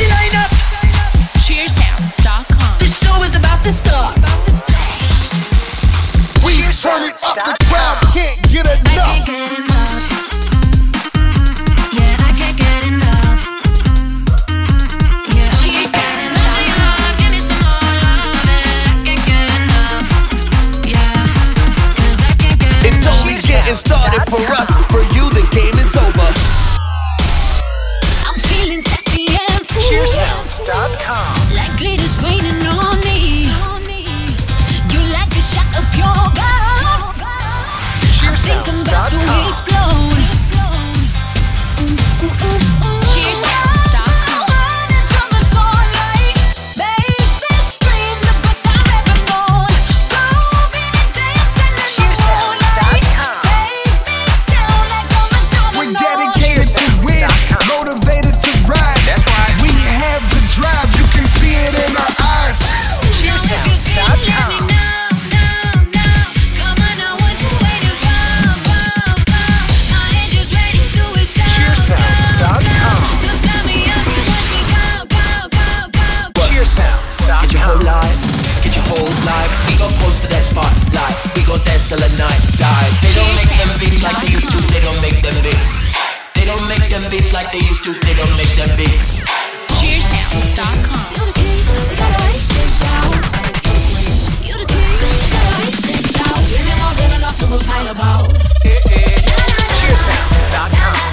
Ready, line up. Cheersounds.com. The show is about to start. We turn it up, the crowd can't get enough. I can't get enough. Yeah, I can't get enough. Yeah, I can't get enough. Give me some more love. I can't get enough. Yeah, 'cause I can't get enough. It's only getting started for us. For you, the game is over. I'm feeling sassy and free. Cheersounds.com. Like glitters raining on me. You like a shot of pure gold. I think I'm about to explode. Cheersounds.com. Running from the sunlight. Make me scream the best I've ever known. Grooving and dancing in the moonlight. Take me down like I'm a domino. We're dedicated to win, motivated to rise. That's right. We have the drive, you can see it in our eyes. Cheersounds.com. Cheersounds.com. Cheersounds.com. Get your whole life, get your whole life. We gon' post for that spotlight. We gon' dance till the night dies. They don't make them beats like they used to. They don't make them beats. They don't make them beats like they used to. They don't make them beats. Cheersounds.com. You're the king, we gotta race this out. You're the king, we gotta race this out. Give me more than enough to go smile about. Cheersounds.com.